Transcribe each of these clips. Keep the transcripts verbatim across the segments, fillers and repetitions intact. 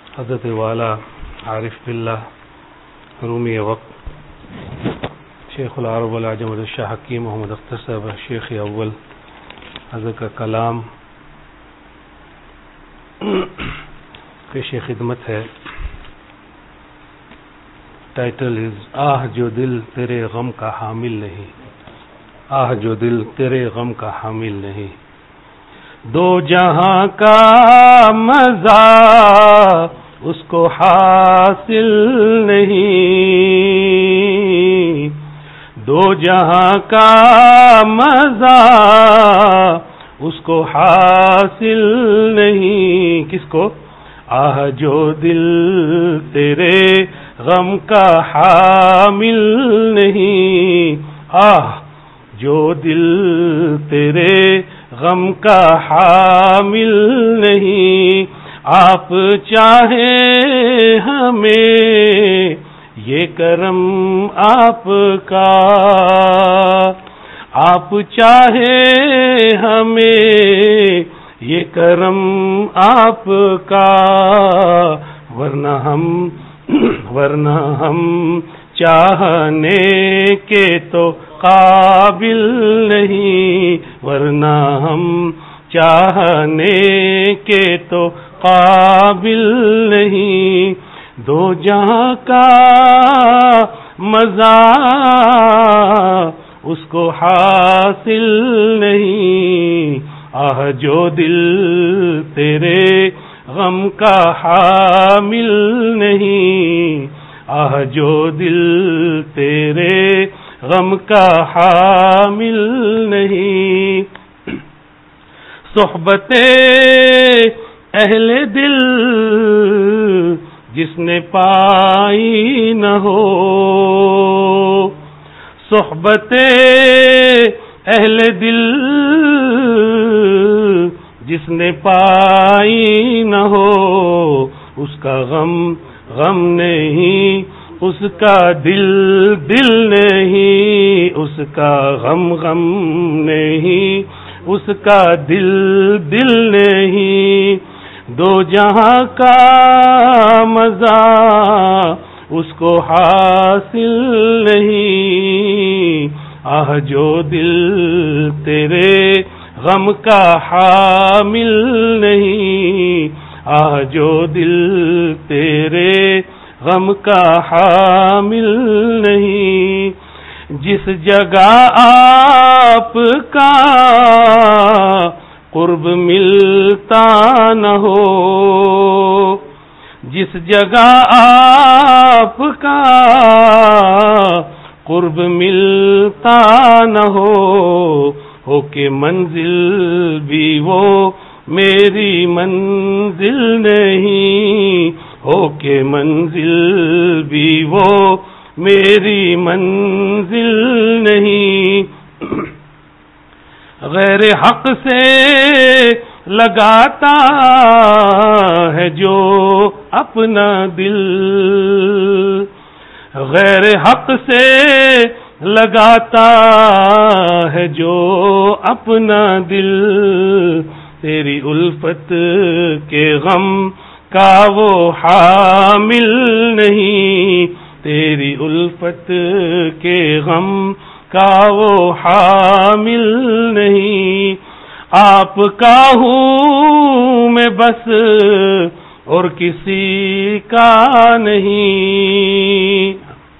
حضرت والا عارف باللہ رومی وقت شیخ العرب والعجم شاہ حکیم محمد اختر صاحب شیخ اول حضرت کا کلام پیش خدمت ہے. ٹائٹل از آہ جو دل تیرے غم کا حامل نہیں، آہ جو دل تیرے غم کا حامل نہیں. دو جہاں کا مزہ اس کو حاصل نہیں، دو جہاں کا مزہ اس کو حاصل نہیں. کس کو؟ آہ جو دل تیرے غم کا حامل نہیں، آہ جو دل تیرے غم کا حامل نہیں. آپ چاہیں ہمیں یہ کرم آپ کا، آپ چاہیں ہمیں یہ کرم آپ کا، ورنہ ہم ورنہ ہم چاہنے کے تو قابل نہیں، ورنہ ہم چاہنے کے تو قابل نہیں. دو جہاں کا مزہ اس کو حاصل نہیں، آہ جو دل تیرے غم کا حامل نہیں، آہ جو دل تیرے غم کا حامل نہیں. صحبت اہل دل جس نے پائی نہ ہو، صحبت اہل دل جس نے پائی نہ ہو، اس کا غم غم نہیں، اس کا دل دل نہیں، اس کا غم غم نہیں، اس کا دل دل نہیں. دو جہاں کا مزہ اس کو حاصل نہیں، آہ جو دل تیرے غم کا حامل نہیں، آہ جو دل تیرے غم کا حامل نہیں. جس جگہ آپ کا قرب ملتا نہ ہو، جس جگہ آپ کا قرب ملتا نہ ہو، ہو کہ منزل بھی وہ میری منزل نہیں، ہو کہ منزل بھی وہ میری منزل نہیں. غیر حق سے لگاتا ہے جو اپنا دل، غیر حق سے لگاتا ہے جو اپنا دل، تیری الفت کے غم کا وہ حامل نہیں، تیری الفت کے غم کا وہ حامل نہیں. آپ کا ہوں میں بس اور کسی کا نہیں،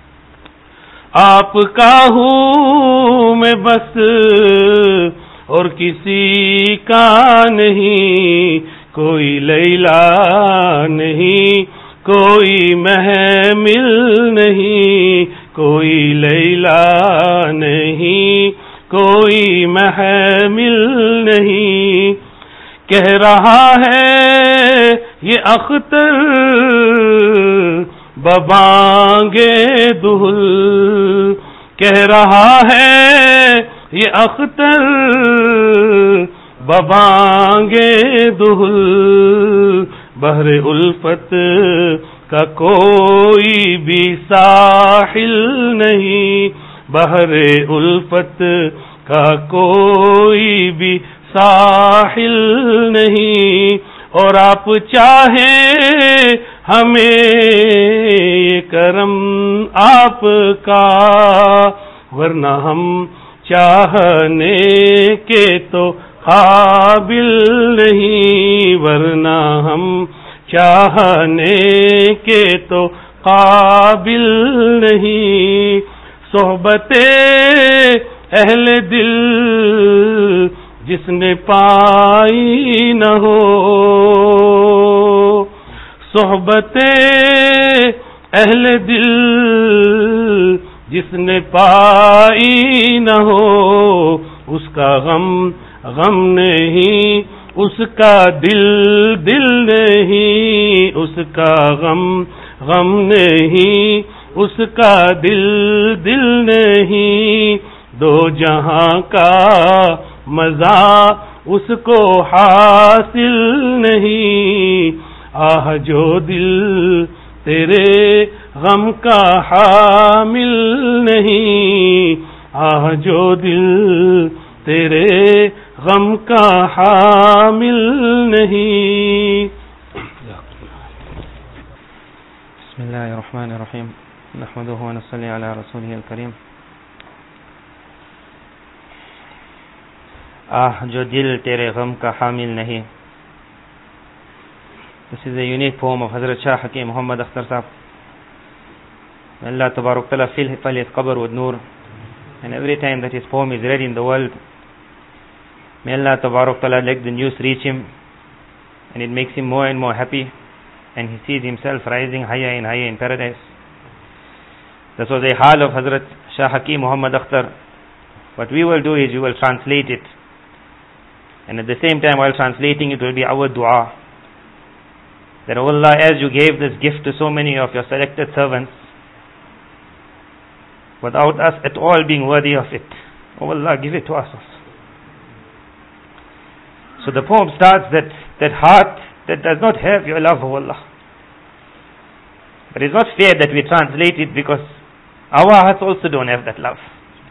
آپ کا ہوں میں بس اور کسی کا نہیں. کوئی لیلا نہیں، کوئی محمل نہیں، کوئی لیلا نہیں، کوئی محمل نہیں. کہہ رہا ہے یہ اختر ببانگے دہل، کہہ رہا ہے یہ اختر ببانگے دہل. بحر الفت کا کوئی بھی ساحل نہیں، بحر الفت کا کوئی بھی ساحل نہیں. और आप चाहें हमें ये करम आपका, वरना हम चाहने के तो काबिल नहीं, वरना हम चाहने के तो काबिल नहीं। सोहबते अहले दिल जिसने पाई न हो, सोहबते अहले दिल जिसने पाई न हो, उसका गम गम नहीं, उसका दिल दिल नहीं, उसका गम गम नहीं, उसका दिल दिल नहीं। दो जहां का मजा उसको हासिल नहीं, आह जो दिल तेरे गम का हामिल नहीं, आह जो दिल तेरे गम का हामिल नहीं। बिस्मिल्लाहिर्रहमानिर्रहीम, नहमदुहु व नसल्ली अला रसूलिहिल करीम। आह जो दिल तेरे गम का हामिल नहीं। This is a unique poem of Hazrat Shah Hakim Muhammad Akhtar Sahab. May Allah Tabarak Ta'ala fill his qabr with nur, and every time that his poem is read in the world, may Allah Tabarak Ta'ala let the news reach him, and it makes him more and more happy, and he sees himself rising higher and higher in paradise. This was the hal of Hazrat Shah Hakim Muhammad Akhtar. What we will do is we will translate it, and at the same time while translating it will be our dua, that O Allah, as you gave this gift to so many of your selected servants, without us at all being worthy of it, O Allah, give it to us also. So the poem starts that that heart that does not have your love, O Allah. But it's not fair that we translate it, because our hearts also don't have that love.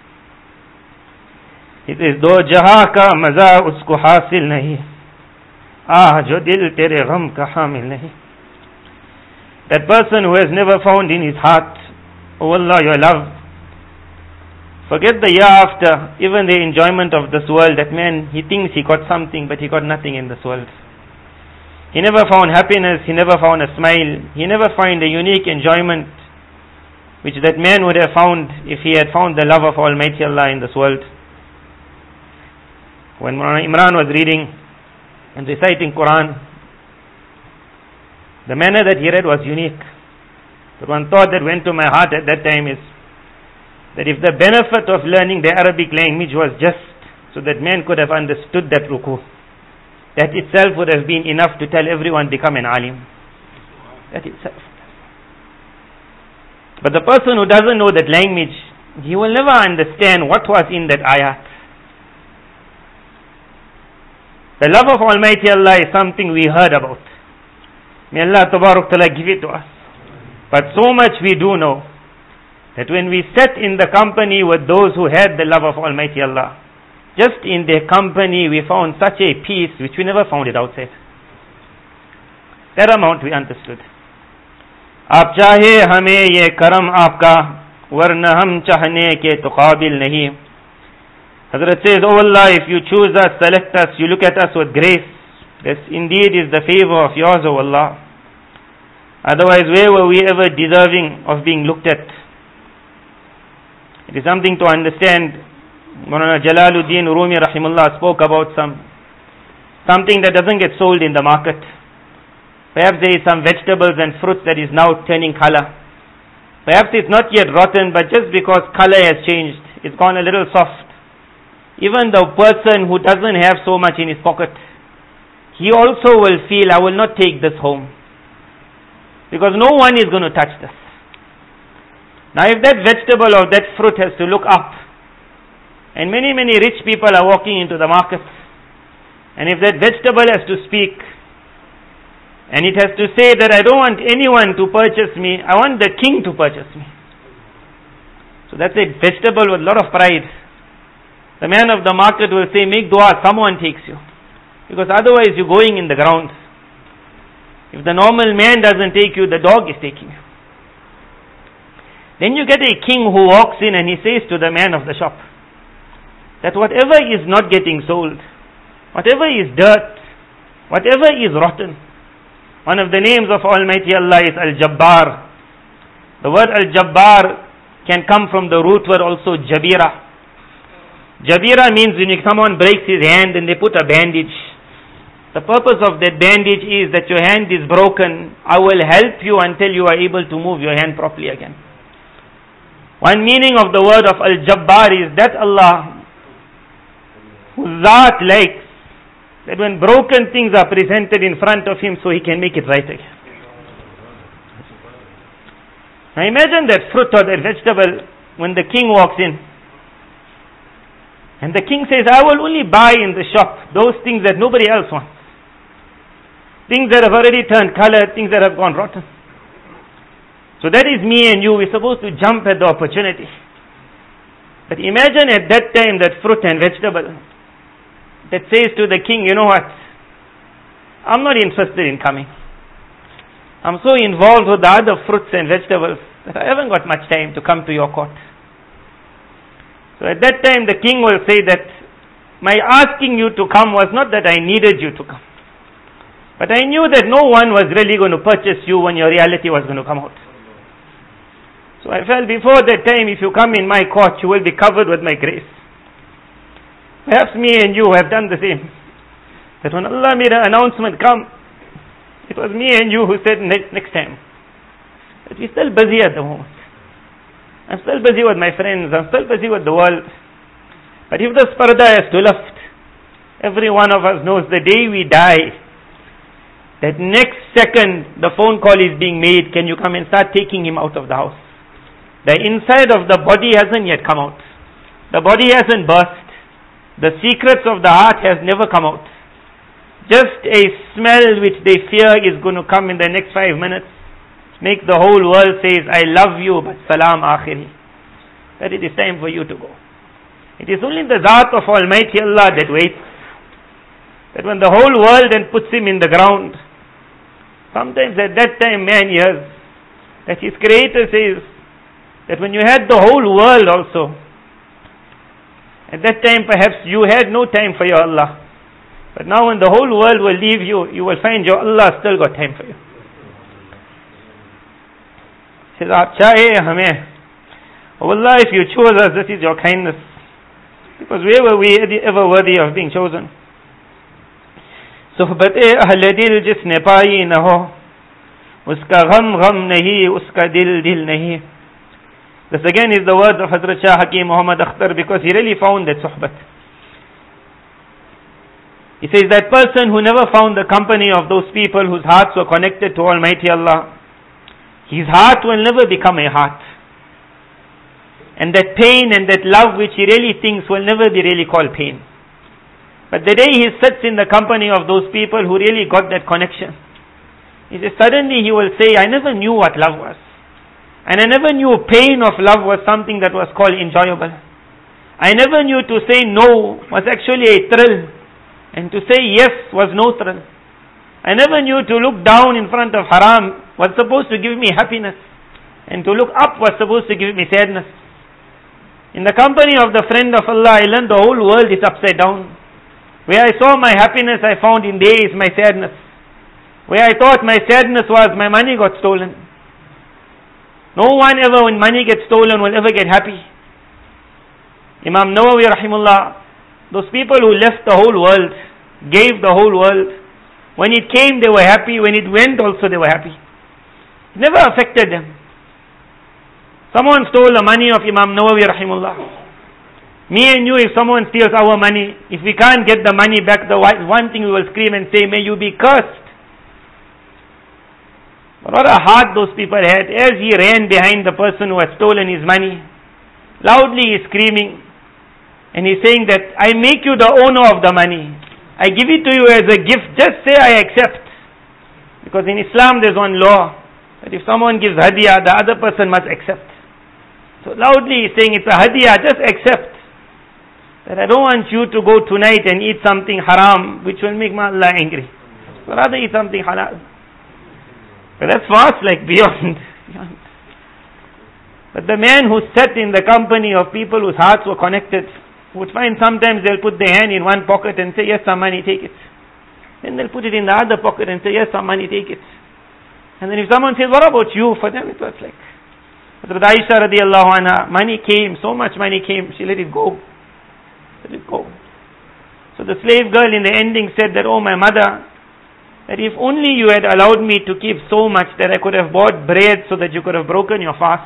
It is do jahan ka maza usko hasil nahi, ah jo dil tere gham ka hamil nahi. That person who has never found in his heart, O Allah, your love. Forget the year after, even the enjoyment of this world, that man, he thinks he got something, but he got nothing in this world. He never found happiness, he never found a smile, he never found a unique enjoyment which that man would have found if he had found the love of Almighty Allah in this world. When Imran was reading and reciting Quran, the manner that he read was unique. But one thought that went to my heart at that time is that if the benefit of learning the Arabic language was just so that man could have understood that ruku, that itself would have been enough to tell everyone become an alim. That itself. But the person who doesn't know that language, he will never understand what was in that ayat. The love of Almighty Allah is something we heard about. May Allah Tabarak Ta'ala give it to us. But so much we do know, that when we sat in the company with those who had the love of Almighty Allah, just in their company we found such a peace which we never found it outside. That amount we understood. आप चाहे हमें ये करम आपका, वरना हम चाहने के तो काबिल नहीं. Hazrat says, Oh Allah, if you choose us, select us, you look at us with grace, this indeed is the favor of yours, O Allah. Otherwise, where were we ever deserving of being looked at? It is something to understand. Maulana Jalaluddin Rumi Rahimullah spoke about some something that doesn't get sold in the market. Perhaps there is some vegetables and fruits that is now turning color. Perhaps it's not yet rotten, but just because color has changed, it's gone a little soft. Even the person who doesn't have so much in his pocket, he also will feel, I will not take this home, because no one is going to touch this. Now if that vegetable or that fruit has to look up, and many many rich people are walking into the market, and if that vegetable has to speak, and it has to say that I don't want anyone to purchase me, I want the king to purchase me. So that's a vegetable with a lot of pride. The man of the market will say, make dua, someone takes you. Because otherwise you're going in the ground. If the normal man doesn't take you, the dog is taking you. Then you get a king who walks in and he says to the man of the shop that whatever is not getting sold, whatever is dirt, whatever is rotten, one of the names of Almighty Allah is Al-Jabbar. The word Al-Jabbar can come from the root word also Jabira. Jabira means when someone breaks his hand and they put a bandage. The purpose of that bandage is that your hand is broken. I will help you until you are able to move your hand properly again. One meaning of the word of Al-Jabbar is that Allah, whose Zat likes, that when broken things are presented in front of Him so He can make it right again. Now imagine that fruit or that vegetable when the king walks in. And the king says, I will only buy in the shop those things that nobody else wants. Things that have already turned color, things that have gone rotten. So that is me and you. We're supposed to jump at the opportunity. But imagine at that time that fruit and vegetable that says to the king, you know what? I'm not interested in coming. I'm so involved with the other fruits and vegetables that I haven't got much time to come to your court. So at that time the king will say that my asking you to come was not that I needed you to come, but I knew that no one was really going to purchase you when your reality was going to come out. So I felt before that time, if you come in my court, you will be covered with my grace. Perhaps me and you have done the same. That when Allah made an announcement come, it was me and you who said next, next time. But we're still busy at the moment. I'm still busy with my friends. I'm still busy with the world. But if the sparda has to lift, every one of us knows the day we die, that next second the phone call is being made, can you come and start taking him out of the house? The inside of the body hasn't yet come out. The body hasn't burst. The secrets of the heart has never come out. Just a smell which they fear is going to come in the next five minutes. Make the whole world says, I love you, but salam akhiri. That it is time for you to go. It is only the Zat of Almighty Allah that waits. That when the whole world then puts him in the ground, sometimes at that time man hears that his Creator says that when you had the whole world also, at that time perhaps you had no time for your Allah. But now when the whole world will leave you, you will find your Allah still got time for you. He says, Aap chahe hame. Oh Allah, if you chose us, this is your kindness. Because where were we ever worthy of being chosen? Suhbat-e ahle dil jisne paayi na ho, uska gham gham nahi, uska dil dil nahi. This again is the words of Hazrat Shah Hakim Muhammad Akhtar, because he really found that suhbat. He says that person who never found the company of those people whose hearts were connected to Almighty Allah, his heart will never become a heart. And that pain and that love which he really thinks will never be really called pain. But the day he sits in the company of those people who really got that connection, he says suddenly he will say, I never knew what love was. And I never knew pain of love was something that was called enjoyable. I never knew to say no was actually a thrill, and to say yes was no thrill. I never knew to look down in front of haram was supposed to give me happiness, and to look up was supposed to give me sadness. In the company of the friend of Allah, I learned the whole world is upside down. Where I saw my happiness, I found in there is my sadness. Where I thought my sadness was, my money got stolen. No one ever, when money gets stolen, will ever get happy. Imam Nawawi rahimullah, those people who left the whole world, gave the whole world, when it came they were happy, when it went also they were happy. It never affected them. Someone stole the money of Imam Nawawi rahimullah. Me and you, if someone steals our money, if we can't get the money back, the one thing we will scream and say, may you be cursed. But what a heart those people had. As he ran behind the person who had stolen his money, loudly he is screaming, and he's saying that I make you the owner of the money. I give it to you as a gift. Just say I accept. Because in Islam there's one law that if someone gives hadiyah, the other person must accept. So loudly he's saying it's a hadiyah, just accept. That I don't want you to go tonight and eat something haram which will make my Allah angry. So rather eat something halal. But that's fast, like beyond. beyond. But the man who sat in the company of people whose hearts were connected would find sometimes they'll put their hand in one pocket and say, yes, some money, take it. Then they'll put it in the other pocket and say, yes, some money, take it. And then if someone says, what about you? For them it was like, Hazrat Aisha radiallahu anha, money came, so much money came, she let it go. Let it go. So the slave girl in the ending said that, oh my mother, that if only you had allowed me to keep so much that I could have bought bread so that you could have broken your fast.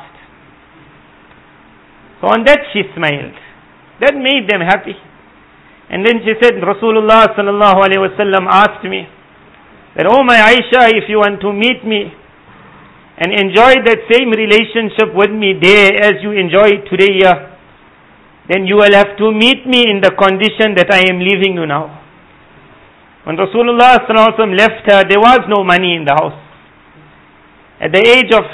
So on that she smiled. That made them happy. And then she said, Rasulullah sallallahu alayhi wa sallam asked me that, oh my Aisha, if you want to meet me and enjoy that same relationship with me there as you enjoy today here, then you will have to meet me in the condition that I am leaving you now. When Rasulullah sallallahu alayhi wa sallam left her, there was no money in the house. At the age of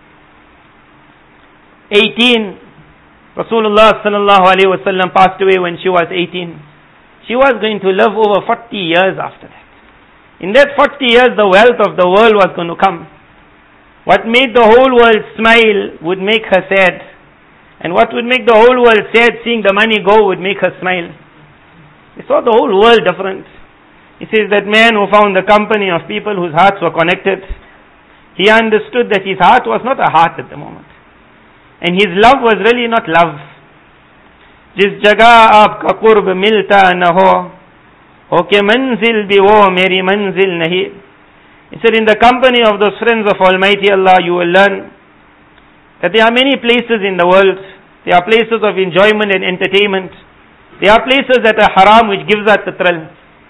eighteen, Rasulullah sallallahu alayhi wa sallam passed away when she was eighteen. She was going to live over forty years after that. In that forty years, the wealth of the world was going to come. What made the whole world smile would make her sad. And what would make the whole world sad, seeing the money go, would make her smile. He saw the whole world different. He says that man who found the company of people whose hearts were connected, he understood that his heart was not a heart at the moment. And his love was really not love. Jis jagah aapka qurb milta na ho, ho ke manzil bhi wo meri manzil nahi. He said, in the company of those friends of Almighty Allah, you will learn that there are many places in the world. There are places of enjoyment and entertainment. There are places that are haram, which gives us the thrill.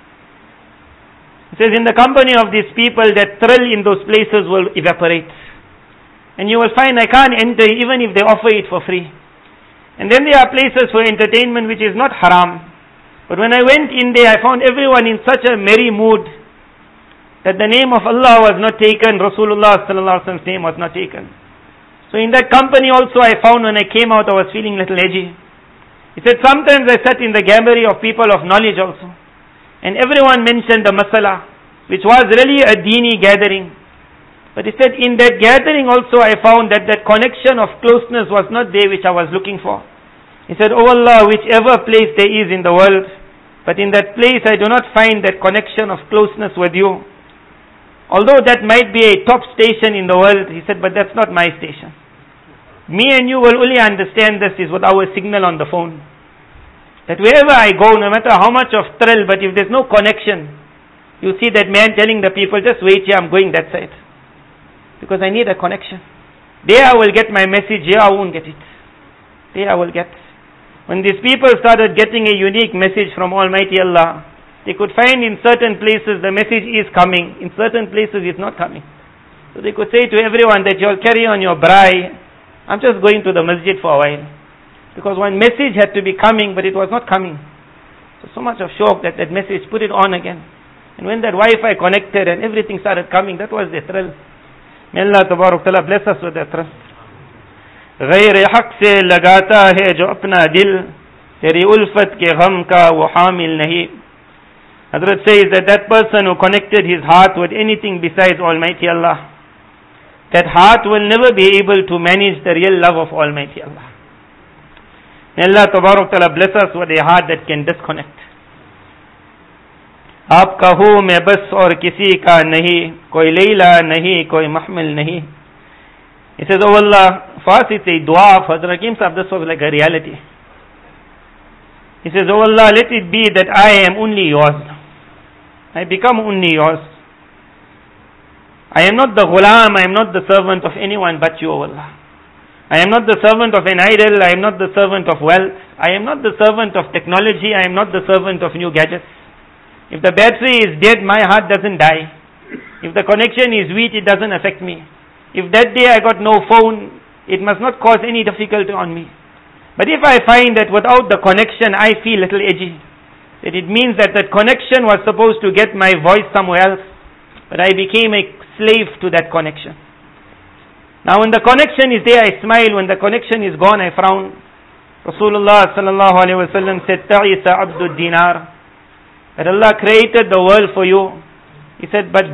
He says, in the company of these people, that thrill in those places will evaporate. And you will find I can't enter even if they offer it for free. And then there are places for entertainment which is not haram. But when I went in there, I found everyone in such a merry mood that the name of Allah was not taken, Rasulullah sallallahu alaihi wasallam's name was not taken. So in that company also I found when I came out I was feeling a little edgy. He said sometimes I sat in the gallery of people of knowledge also. And everyone mentioned the masala, which was really a deeni gathering. But he said, in that gathering also I found that that connection of closeness was not there which I was looking for. He said, oh Allah, whichever place there is in the world, but in that place I do not find that connection of closeness with you. Although that might be a top station in the world, he said, but that's not my station. Me and you will only understand this is with our signal on the phone. That wherever I go, no matter how much of thrill, but if there's no connection, you see that man telling the people, just wait here, I'm going that side. Because I need a connection. There I will get my message, here I won't get it. There I will get. When these people started getting a unique message from Almighty Allah, they could find in certain places the message is coming, in certain places it's not coming. So they could say to everyone that you'll carry on your braai, I'm just going to the masjid for a while. Because one message had to be coming, but it was not coming. So, so much of shock that that message, put it on again. And when that Wi-Fi connected and everything started coming, that was the thrill. May Allah Tabarak Ta'ala bless us with that trust. غیر حق سے لگاتا ہے جو اپنا دل تیری الفت کے غم کا وہ حامل نہیں. Hazrat says that that person who connected his heart with anything besides Almighty Allah, that heart will never be able to manage the real love of Almighty Allah. May Allah Tabarak Ta'ala bless us with a heart that can disconnect. आपका हूँ मैं बस और किसी का नहीं, कोई लैला नहीं, कोई महमिल नहीं. He says, oh Allah, first it's a dua of Hazrat Hakim Sahib, this was like a reality. He says, oh Allah, let it be that I am only yours. I become only yours. I am not the ghulam, I am not the servant of anyone but you, O Allah. I am not the servant of an idol, I am not the servant of wealth, I am not the servant of technology, I am not the servant of new gadgets. If the battery is dead, my heart doesn't die. If the connection is weak, it doesn't affect me. If that day I got no phone, it must not cause any difficulty on me. But if I find that without the connection I feel a little edgy, that it means that that connection was supposed to get my voice somewhere else, but I became a slave to that connection. Now when the connection is there, I smile. When the connection is gone, I frown. Rasulullah sallallahu alaihi wasallam said, Ta'isa abdul dinar. That Allah created the world for you. He said, but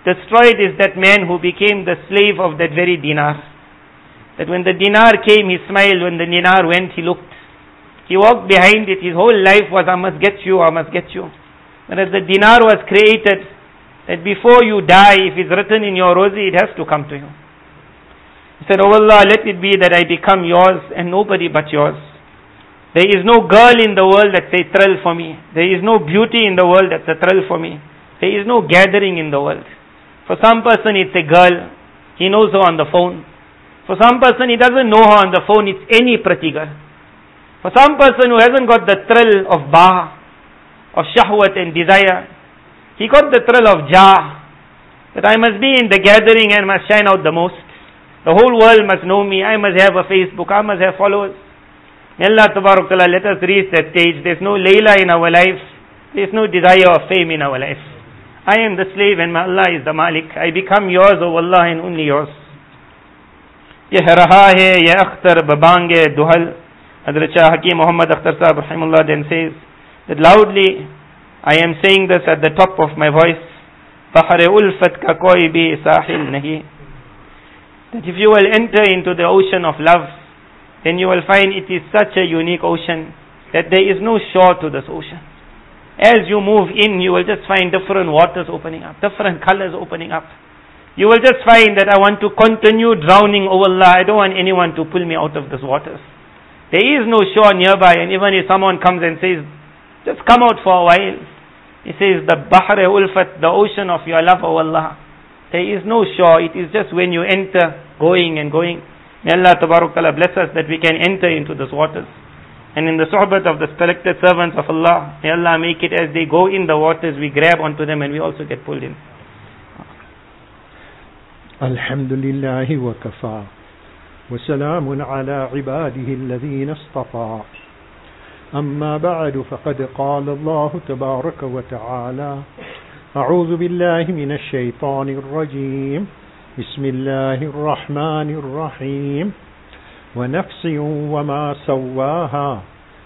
destroyed is that man who became the slave of that very dinar. That when the dinar came, he smiled. When the dinar went, he looked. He walked behind it. His whole life was, I must get you, I must get you. Whereas the dinar was created, that before you die, if it's written in your rosy, it has to come to you. He said, Oh Allah, let it be that I become yours and nobody but yours. There is no girl in the world that's a thrill for me. There is no beauty in the world that's a thrill for me. There is no gathering in the world. For some person it's a girl. He knows her on the phone. For some person he doesn't know her on the phone. It's any pretty girl. For some person who hasn't got the thrill of bah, of shahwat and desire, he got the thrill of jah. That I must be in the gathering and must shine out the most. The whole world must know me. I must have a Facebook. I must have followers. May Allah Tabarak Ta'ala let us reach that stage. There's no Layla in our life. There's no desire of fame in our life. I am the slave and my Allah is the Malik. I become yours, O Allah, and only yours. Yeh raha hai, ye akhtar babange duhal. Hazrat Shah Hakim Muhammad Akhtar Sahib Rahimullah then says that loudly, I am saying this at the top of my voice. Bahre ulfat ka koi bhi sahil nahi. That if you will enter into the ocean of love, then you will find it is such a unique ocean that there is no shore to this ocean. As you move in, you will just find different waters opening up, different colors opening up. You will just find that I want to continue drowning, oh Allah, I don't want anyone to pull me out of these waters. There is no shore nearby, and even if someone comes and says, just come out for a while, he says, the Bahre Ulfat, the ocean of your love, oh Allah. There is no shore, it is just when you enter, going and going. May Allah Tabarak Ta'ala bless us that we can enter into these waters. And in the suhbat of the selected servants of Allah, may Allah make it as they go in the waters, we grab onto them and we also get pulled in. Alhamdulillahi wa kafa. Wa salamun ala ibadihi alladhina istafa. Amma ba'du faqad qala Allah tabaraka wa ta'ala. أعوذ بالله من الشيطان الرجيم بسم الله الرحمن الرحيم ونفس وما سواها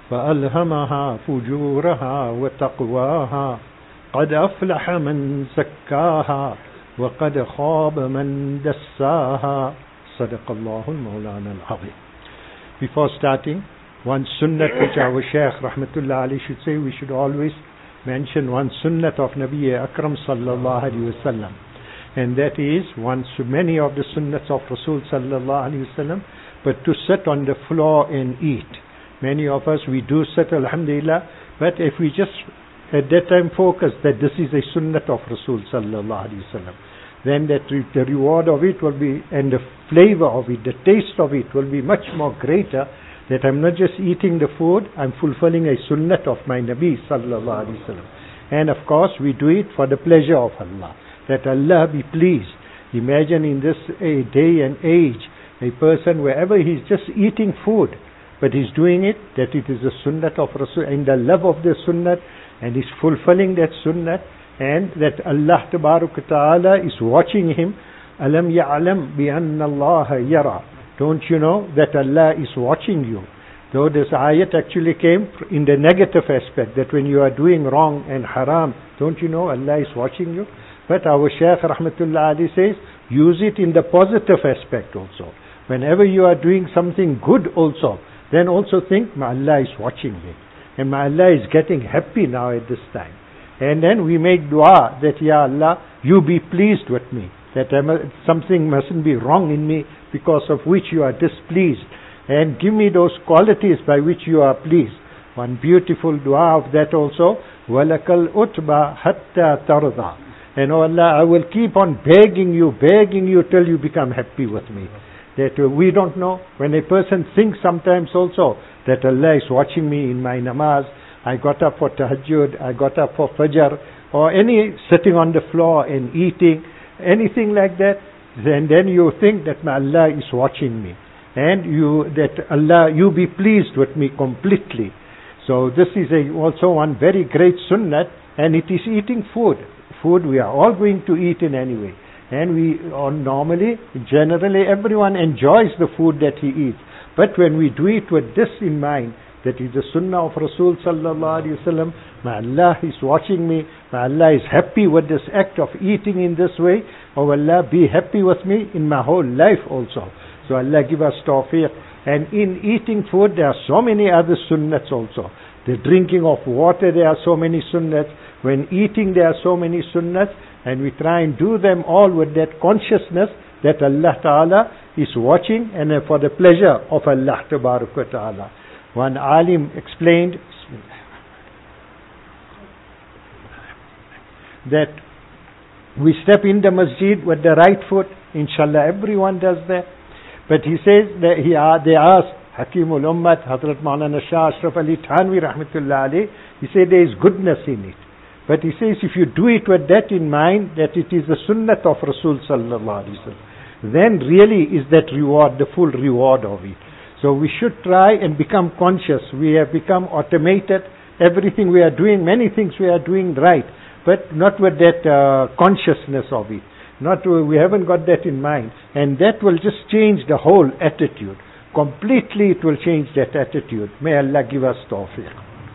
فألهمها فجورها وتقواها قد أفلح من زكاها وقد خاب من دساها صدق الله المولانا العظيم. Before starting, one sunnah which our Shaykh Rahmatullah Ali should say, we should always mention one sunnat of Nabi Akram sallallahu alaihi wasallam, and that is one so many of the sunnats of Rasul sallallahu alaihi wasallam, but to sit on the floor and eat. Many of us, we do sit, alhamdulillah, but if we just at that time focus that this is a sunnat of Rasul sallallahu alaihi wasallam, then that re- the reward of it will be, and the flavor of it, the taste of it will be much more greater. That I'm not just eating the food, I'm fulfilling a sunnat of my Nabi sallallahu alaihi wasallam. And of course we do it for the pleasure of Allah, that Allah be pleased. Imagine in this a day and age, a person wherever he's just eating food, but he's doing it, that it is a sunnat of Rasul, in the love of the sunnat, and he's fulfilling that sunnat, and that Allah Tabaraka Ta'ala is watching him. Alam ya'lam bi anna Allah yara. Don't you know that Allah is watching you? Though this ayat actually came in the negative aspect, that when you are doing wrong and haram, don't you know Allah is watching you? But our Shaykh Rahmatullah Ali says, use it in the positive aspect also. Whenever you are doing something good also, then also think, my Allah is watching me. And my Allah is getting happy now at this time. And then we make dua that, Ya Allah, you be pleased with me. That something mustn't be wrong in me because of which you are displeased. And give me those qualities by which you are pleased. One beautiful dua of that also, وَلَكَ الْأُتْبَى حَتَّى تَرْضَى. And oh Allah, I will keep on begging you, begging you till you become happy with me. That uh, we don't know. When a person thinks sometimes also that Allah is watching me in my namaz, I got up for tahajjud, I got up for fajr, or any sitting on the floor and eating, anything like that, then then you think that my Allah is watching me, and you that Allah, you be pleased with me completely. So this is a, also one very great sunnah, and it is eating food. Food we are all going to eat in any way, and we or normally, generally, everyone enjoys the food that he eats. But when we do it with this in mind, That is the sunnah of Rasul sallallahu alaihi wasallam. May Allah is watching me. May Allah is happy with this act of eating in this way. Oh Allah, be happy with me in my whole life also. So Allah give us tawfiq. And in eating food, there are so many other sunnats also. The drinking of water, there are so many sunnats. When eating, there are so many sunnats. And we try and do them all with that consciousness that Allah Ta'ala is watching and for the pleasure of Allah Ta'ala. One alim explained that we step in the masjid with the right foot. Inshallah, everyone does that. But he says that he uh, they asked Hakimul Ummat, Hazrat Maulana Shah Ashraf Ali Thanvi Rahmatullah alayh, he said there is goodness in it. But he says if you do it with that in mind, that it is the sunnat of Rasul sallallahu alaihi wasallam, then really is that reward, the full reward of it. So we should try and become conscious. We have become automated. Everything we are doing, many things we are doing right, but not with that uh, consciousness of it. Not uh, we haven't got that in mind, and that will just change the whole attitude. Completely, it will change that attitude. May Allah give us tawfiq.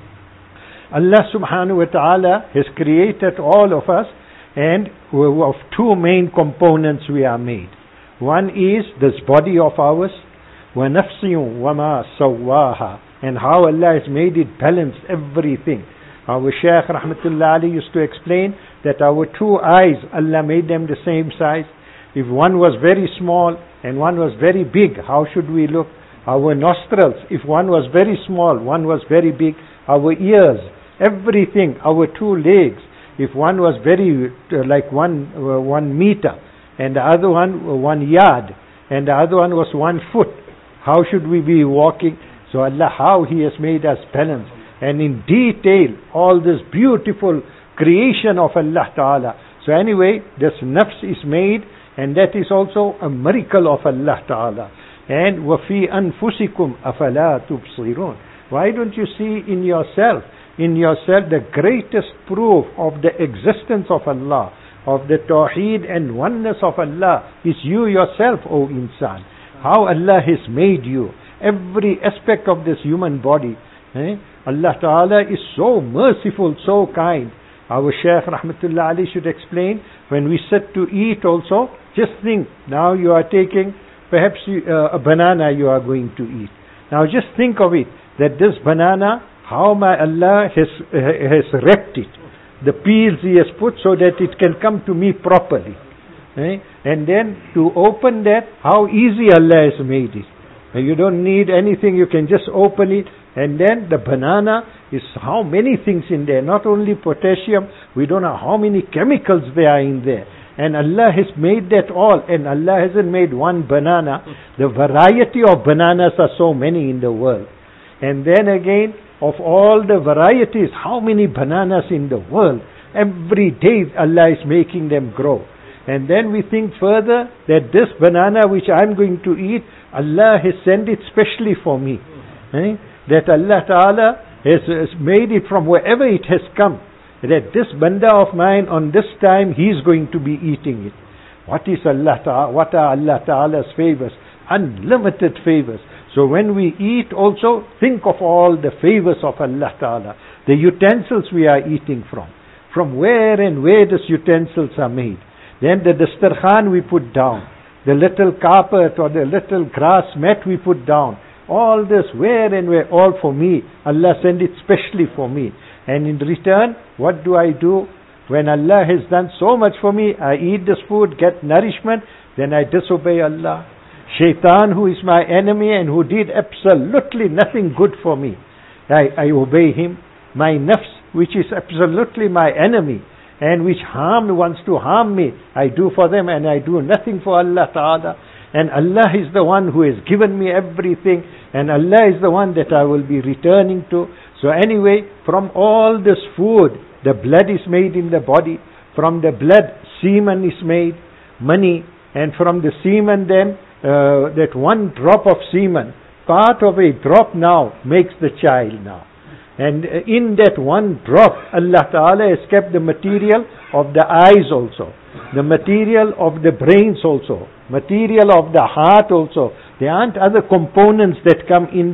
Allah subhanahu wa ta'ala has created all of us, and of two main components we are made. One is this body of ours, وَنَفْسٍ وَمَا سَوَّاهَا, and how Allah has made it balance everything. Our Shaykh Rahmatullah Ali used to explain that our two eyes, Allah made them the same size. If one was very small and one was very big, how should we look? Our nostrils, if one was very small, one was very big. Our ears, everything, our two legs, if one was very uh, like one uh, one meter and the other one uh, one yard and the other one was one foot, how should we be walking? So Allah, how He has made us balance, and in detail all this beautiful creation of Allah Ta'ala. So anyway, this nafs is made, and that is also a miracle of Allah Ta'ala. And وَفِي أَنفُسِكُمْ أَفَلَا تُبْصِرُونَ, why don't you see in yourself, in yourself the greatest proof of the existence of Allah, of the Tawheed and oneness of Allah is you yourself, O insan. How Allah has made you, every aspect of this human body. Eh? Allah Ta'ala is so merciful, so kind. Our Shaykh Rahmatullah Ali should explain, when we sit to eat also, just think, now you are taking perhaps you, uh, a banana you are going to eat. Now just think of it, that this banana, how my Allah has, uh, has wrapped it. The peels He has put so that it can come to me properly. Eh? And then to open that, how easy Allah has made it. And you don't need anything, you can just open it. And then the banana is how many things in there. Not only potassium, we don't know how many chemicals there are in there. And Allah has made that all. And Allah hasn't made one banana. The variety of bananas are so many in the world. And then again, of all the varieties, how many bananas in the world. Every day Allah is making them grow. And then we think further that this banana which I'm going to eat, Allah has sent it specially for me. Eh? That Allah Ta'ala has, has made it from wherever it has come. That this banda of mine on this time, he is going to be eating it. What is Allah Ta'ala? What are Allah Ta'ala's favors? Unlimited favors. So when we eat also, think of all the favors of Allah Ta'ala. The utensils we are eating from. From where and where these utensils are made. Then the dastarkhan we put down. The little carpet or the little grass mat we put down. All this, where and where, all for me. Allah sent it specially for me. And in return, what do I do? When Allah has done so much for me, I eat this food, get nourishment, then I disobey Allah. Shaitan, who is my enemy and who did absolutely nothing good for me, I, I obey him. My nafs, which is absolutely my enemy and which harm wants to harm me, I do for them and I do nothing for Allah Ta'ala. And Allah is the one who has given me everything, and Allah is the one that I will be returning to. So anyway, from all this food, the blood is made in the body. From the blood, semen is made, money, and from the semen then, uh, that one drop of semen, part of a drop now makes the child now. And in that one drop, Allah Ta'ala has kept the material of the eyes also, the material of the brains also, material of the heart also. There aren't other components that come in there.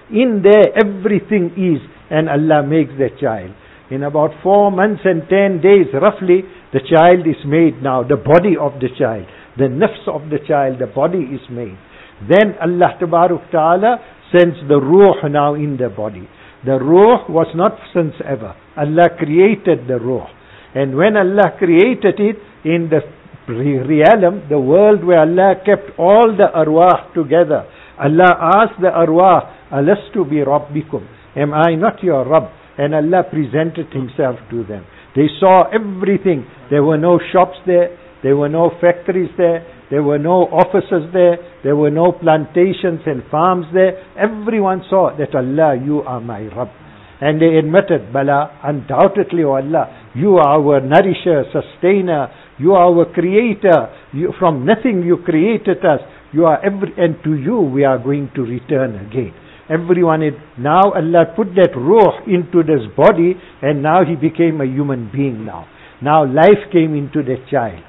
In there everything is, and Allah makes the child. In about four months and ten days roughly, the child is made now, the body of the child. The nafs of the child, the body is made. Then Allah Tabaruk Ta'ala sends the ruh now in the body. The ruh was not since ever. Allah created the ruh. And when Allah created it, in the realm, the world where Allah kept all the arwah together, Allah asked the arwah, Alastu bi Rabbikum? Am I not your Rabb? And Allah presented Himself to them. They saw everything. There were no shops there. There were no factories there. There were no offices there. There were no plantations and farms there. Everyone saw that, Allah, you are my Rabb. And they admitted, Bala, undoubtedly, O Allah, you are our nourisher, sustainer. You are our creator. You, from nothing you created us. You are every, and to you we are going to return again. Everyone, is, now Allah put that ruh into this body, and now he became a human being now. Now life came into the child.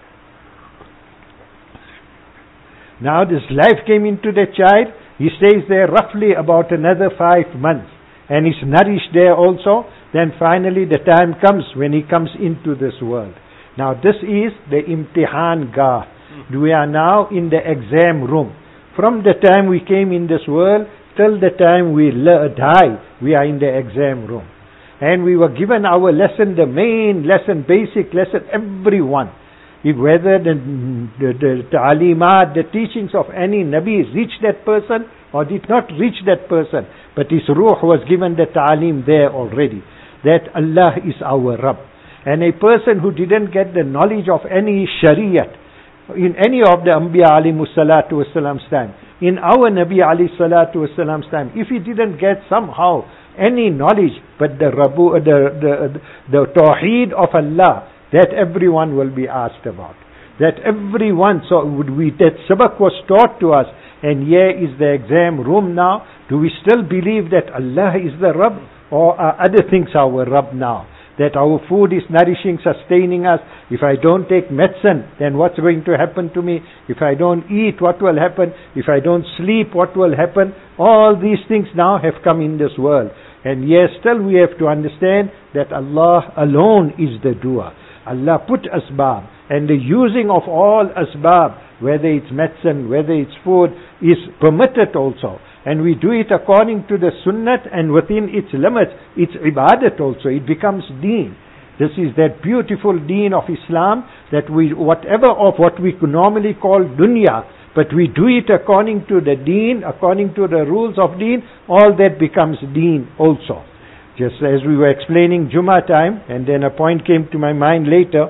Now this life came into the child. He stays there roughly about another five months. And is nourished there also. Then finally the time comes when he comes into this world. Now this is the imtihan gah. We are now in the exam room. From the time we came in this world till the time we die, we are in the exam room. And we were given our lesson, the main lesson, basic lesson, everyone. If whether the, the, the ta'alimat, the teachings of any Nabi reached that person or did not reach that person, but his ruh was given the ta'alim there already, that Allah is our Rabb. And a person who didn't get the knowledge of any shariat in any of the Anbiya alayhimu salatu wasalam's time, in our Nabi alayhi salatu wasalam's time, if he didn't get somehow any knowledge but the Rabbu, the, the, the Tawheed of Allah, that everyone will be asked about. That everyone, so would we, that sabak was taught to us, and here is the exam room now. Do we still believe that Allah is the Rabb, or are other things our Rabb now? That our food is nourishing, sustaining us. If I don't take medicine, then what's going to happen to me? If I don't eat, what will happen? If I don't sleep, what will happen? All these things now have come in this world. And yes, still we have to understand that Allah alone is the doer. Allah put asbab, and the using of all asbab, whether it's medicine, whether it's food, is permitted also. And we do it according to the sunnat, and within its limits, it's ibadat also. It becomes deen. This is that beautiful deen of Islam, that we, whatever of what we could normally call dunya, but we do it according to the deen, according to the rules of deen, all that becomes deen also. Just as we were explaining Jummah time, and then a point came to my mind later,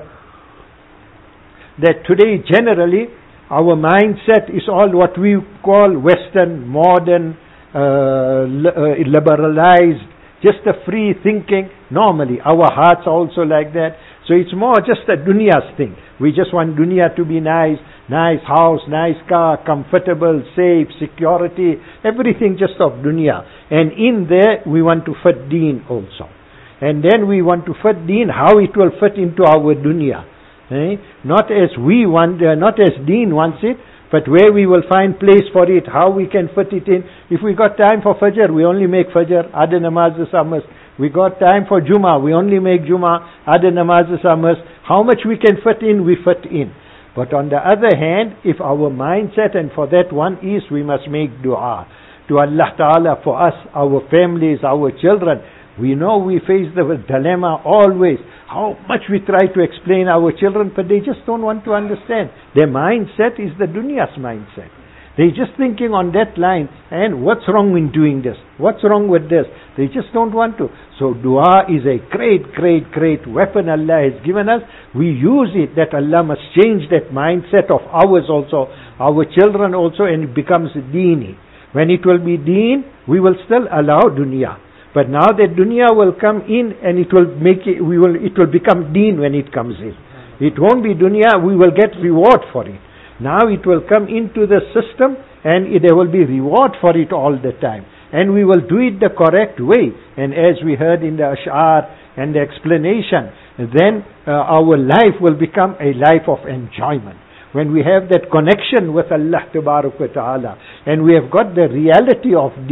that today generally our mindset is all what we call Western, modern, uh, liberalized, just a free thinking. Normally our hearts are also like that. So it's more just a dunya's thing. We just want dunya to be nice, nice house, nice car, comfortable, safe, security, everything just of dunya. And in there we want to fit deen also. And then we want to fit deen, how it will fit into our dunya. Eh? Not as we want, uh, not as deen wants it, but where we will find place for it, how we can fit it in. If we got time for Fajr, we only make Fajr, other namazes are must. We got time for Jummah, we only make Jummah, other namazes are must. How much we can fit in, we fit in. But on the other hand, if our mindset, and for that one is, we must make dua to Allah Ta'ala for us, our families, our children. We know we face the dilemma always. How much we try to explain our children, but they just don't want to understand. Their mindset is the dunya's mindset. They're just thinking on that line, and what's wrong in doing this? What's wrong with this? They just don't want to. So dua is a great, great, great weapon Allah has given us. We use it, that Allah must change that mindset of ours also, our children also, and it becomes deeni. When it will be deen, we will still allow dunya. But now that dunya will come in, and it will make it, we will, it will become deen when it comes in. It won't be dunya, we will get reward for it. Now it will come into the system, and it, there will be reward for it all the time. And we will do it the correct way. And as we heard in the ash'ar and the explanation, then uh, our life will become a life of enjoyment. When we have that connection with Allah Tabaraka wa Ta'ala, and we have got the reality of deen,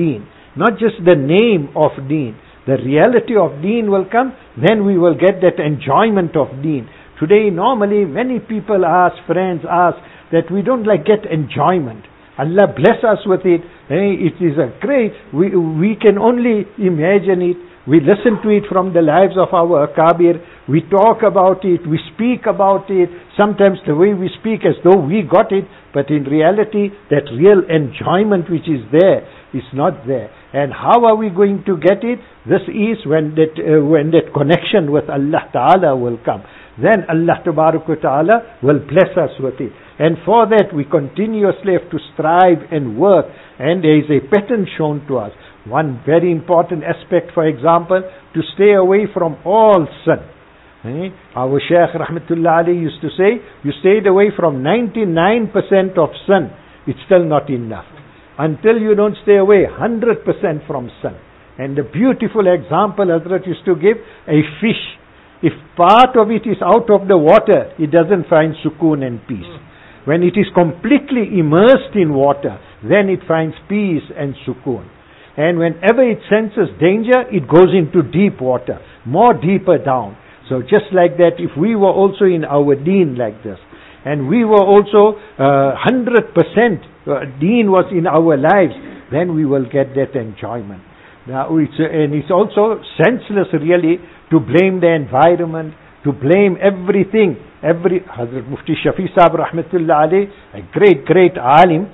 not just the name of deen. The reality of deen will come, then we will get that enjoyment of deen. Today, normally, many people ask, friends ask, that we don't like get enjoyment. Allah bless us with it. It is a great, we, we can only imagine it. We listen to it from the lives of our akabir. We talk about it. We speak about it. Sometimes the way we speak as though we got it, but in reality, that real enjoyment which is there is not there. And how are we going to get it? This is when that uh, when that connection with Allah Ta'ala will come. Then Allah Ta'ala will bless us with it. And for that we continuously have to strive and work. And there is a pattern shown to us. One very important aspect, for example, to stay away from all sin. Eh? Our Shaykh Rahmatullah Ali used to say, you stayed away from ninety-nine percent of sin. It's still not enough. Until you don't stay away one hundred percent from sin. And the beautiful example Hazrat used to give, a fish. If part of it is out of the water, it doesn't find sukoon and peace. When it is completely immersed in water, then it finds peace and sukoon. And whenever it senses danger, it goes into deep water, more deeper down. So just like that, if we were also in our deen like this, and we were also uh, one hundred percent uh, deen was in our lives, then we will get that enjoyment. Now, it's, uh, and it's also senseless really to blame the environment, to blame everything. Every Hazrat Mufti Shafi Sahib Rahmatullah Alayh, a great, great alim,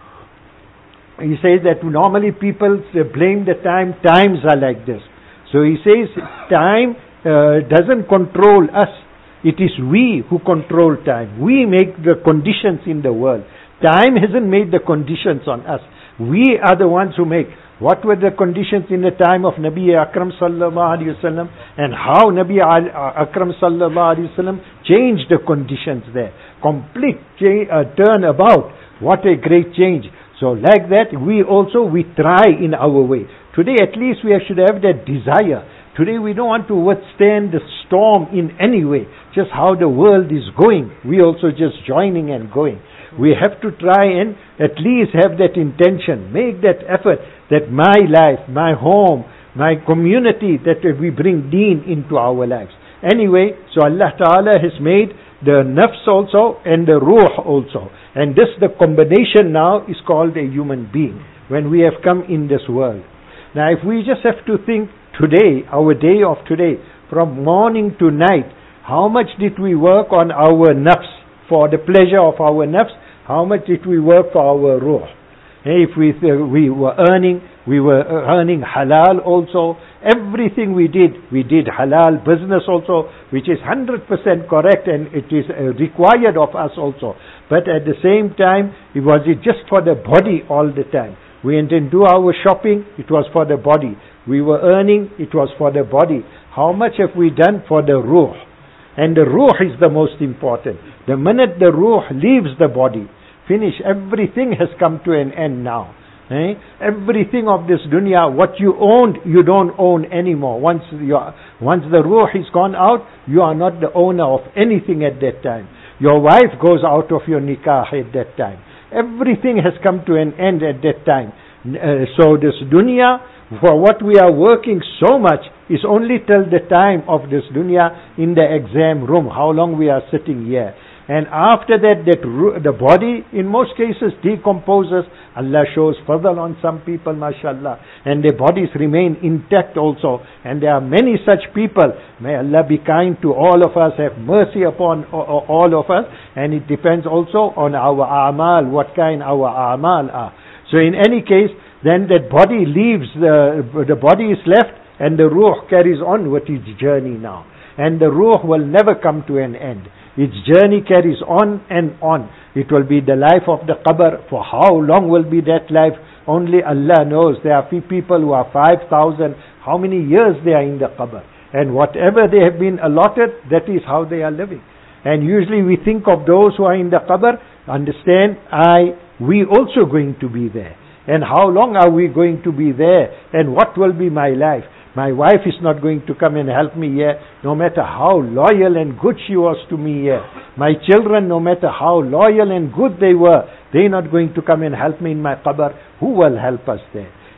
he says that normally people blame the time, times are like this. So he says time uh, doesn't control us. It is we who control time. We make the conditions in the world. Time hasn't made the conditions on us. We are the ones who make. What were the conditions in the time of Nabi Akram sallallahu alaihi wasallam, and how Nabi Akram sallallahu alaihi wasallam changed the conditions there. Complete change, uh, turn about. What a great change. So like that, we also, we try in our way. Today at least we should have that desire. Today we don't want to withstand the storm in any way. Just how the world is going, we also just joining and going. We have to try and at least have that intention, make that effort that my life, my home, my community, that we bring deen into our lives. Anyway, so Allah Ta'ala has made the nafs also and the ruh also. And this, the combination now is called a human being when we have come in this world. Now if we just have to think today, our day of today, from morning to night, how much did we work on our nafs for the pleasure of our nafs? How much did we work for our ruh? If we uh, we were earning, we were earning halal also. Everything we did, we did halal business also, which is one hundred percent correct and it is uh, required of us also. But at the same time, it was it just for the body all the time. We didn't do our shopping, it was for the body. We were earning, it was for the body. How much have we done for the ruh? And the ruh is the most important. The minute the ruh leaves the body, finish, everything has come to an end now. Eh? Everything of this dunya, what you owned, you don't own anymore. Once you are, once the ruh is gone out, you are not the owner of anything at that time. Your wife goes out of your nikah at that time. Everything has come to an end at that time. Uh, so this dunya, for what we are working so much, is only till the time of this dunya in the exam room, how long we are sitting here. And after that, that the body in most cases decomposes. Allah shows fadl on some people, mashallah, and their bodies remain intact also. And there are many such people. May Allah be kind to all of us, have mercy upon all of us. And it depends also on our a'mal, what kind our a'mal are. So in any case, then that body leaves, the, the body is left, and the ruh carries on with its journey now. And the ruh will never come to an end. Its journey carries on and on. It will be the life of the qabr. For how long will be that life? Only Allah knows. There are few people who are five thousand. How many years they are in the qabr? And whatever they have been allotted, that is how they are living. And usually we think of those who are in the qabr, understand, I, we also going to be there. And how long are we going to be there? And what will be my life? My wife is not going to come and help me here, no matter how loyal and good she was to me here. My children, no matter how loyal and good they were, they're not going to come and help me in my qabr. Who will help us there?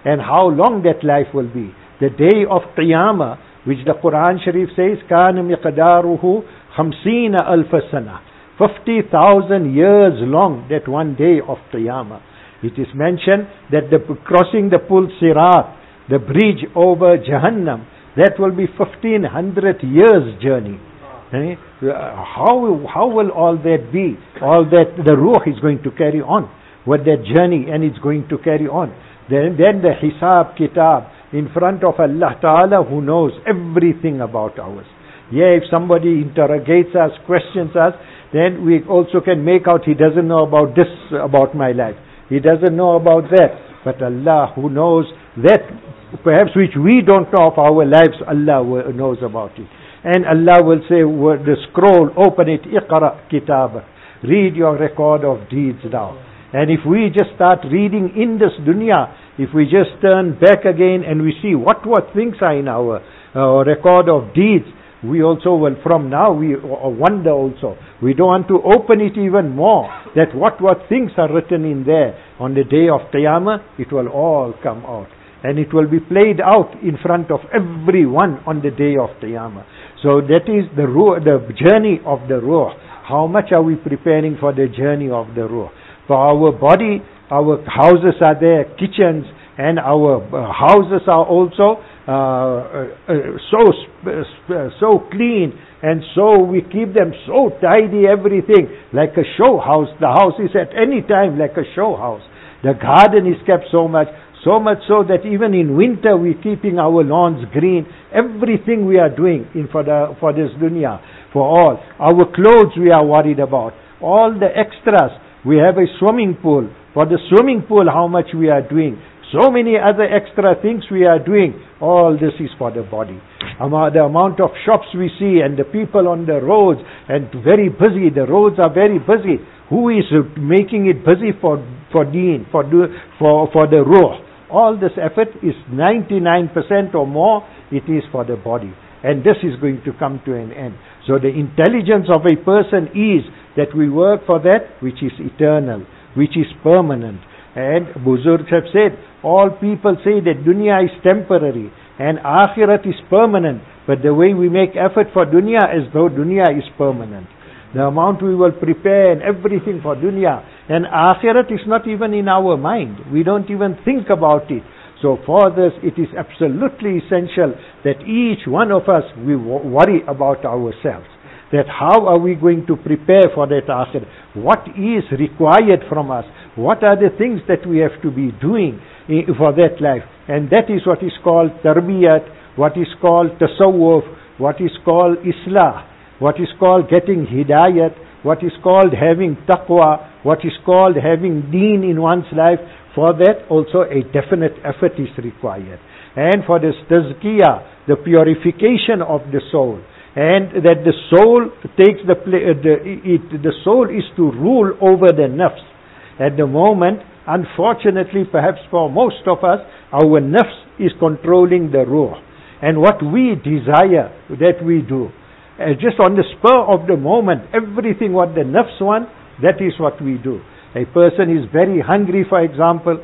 and how long that life will be. The day of Qiyamah, which the Quran Sharif says, كَانَ مِقْدَارُهُ خَمْسِينَ أَلْفَ سَنَةٍ, fifty thousand years long, that one day of Qiyamah. It is mentioned that the crossing the Pul Sirat, the bridge over Jahannam, that will be fifteen hundred years journey. Eh? How, how will all that be? All that the ruh is going to carry on with that journey, and it's going to carry on. Then, then the Hisab Kitab in front of Allah Ta'ala, who knows everything about ours. Yeah, if somebody interrogates us, questions us, then we also can make out he doesn't know about this, about my life. He doesn't know about that. But Allah, who knows that, perhaps which we don't know of our lives, Allah knows about it. And Allah will say, the scroll, open it, Iqra kitab. Read your record of deeds now. And if we just start reading in this dunya, if we just turn back again and we see what what things are in our uh, record of deeds, we also will, from now, we wonder also. We don't want to open it even more, that what what things are written in there. On the day of Qiyamah, it will all come out. And it will be played out in front of everyone on the day of Qiyamah. So that is the ruh, the journey of the ruh. How much are we preparing for the journey of the ruh? For our body, our houses are there, kitchens, and our houses are also uh, uh, so uh, so clean, and so we keep them so tidy, everything, like a show house. The house is at any time like a show house. The garden is kept so much, so much so that even in winter we're keeping our lawns green. Everything we are doing in for the for this dunya, for all. Our clothes we are worried about. All the extras. We have a swimming pool. For the swimming pool, how much we are doing. So many other extra things we are doing. All this is for the body. The amount of shops we see, and the people on the roads, and very busy. The roads are very busy. Who is making it busy for for deen, for for for the ruh? All this effort is ninety-nine percent or more. It is for the body, and this is going to come to an end. So the intelligence of a person is that we work for that which is eternal, which is permanent. And Buzurgs have said, all people say that dunya is temporary and akhirat is permanent, but the way we make effort for dunya as though dunya is permanent. The amount we will prepare and everything for dunya, and akhirat is not even in our mind. We don't even think about it. So for this, it is absolutely essential that each one of us, we worry about ourselves. That how are we going to prepare for that akhirah? What is required from us? What are the things that we have to be doing for that life? And that is what is called tarbiyat, what is called tasawwuf, what is called islah, what is called getting hidayat, what is called having taqwa, what is called having deen in one's life. For that also a definite effort is required. And for this tazkiyah, the purification of the soul, and that the soul takes the, uh, the it, the soul is to rule over the nafs. At the moment, unfortunately, perhaps for most of us, our nafs is controlling the ruh. And what we desire, that we do. Uh, just on the spur of the moment, everything what the nafs want, that is what we do. A person is very hungry, for example.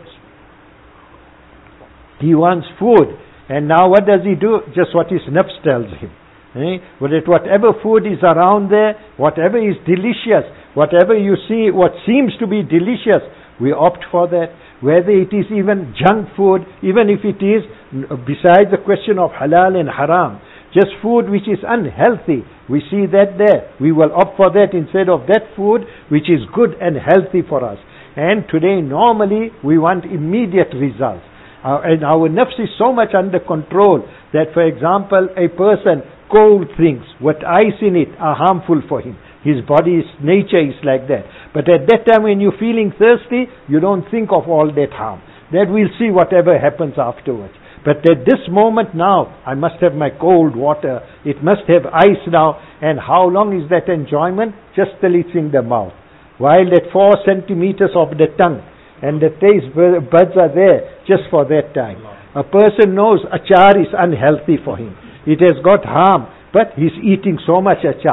He wants food. And now what does he do? Just what his nafs tells him. Eh? But that whatever food is around there, whatever is delicious, whatever you see, what seems to be delicious, we opt for that. Whether it is even junk food, even if it is, besides the question of halal and haram, just food which is unhealthy, we see that there. We will opt for that instead of that food which is good and healthy for us. And today, normally, we want immediate results. Uh, and our nafs is so much under control that, for example, a person, cold things with ice in it are harmful for him. His body's nature is like that. But at that time when you're feeling thirsty, you don't think of all that harm. That we'll see whatever happens afterwards. But at this moment now, I must have my cold water. It must have ice now. And how long is that enjoyment? Just till it's in the mouth. While that four centimeters of the tongue and the taste buds are there just for that time. A person knows achar is unhealthy for him. It has got harm, but he's eating so much achar.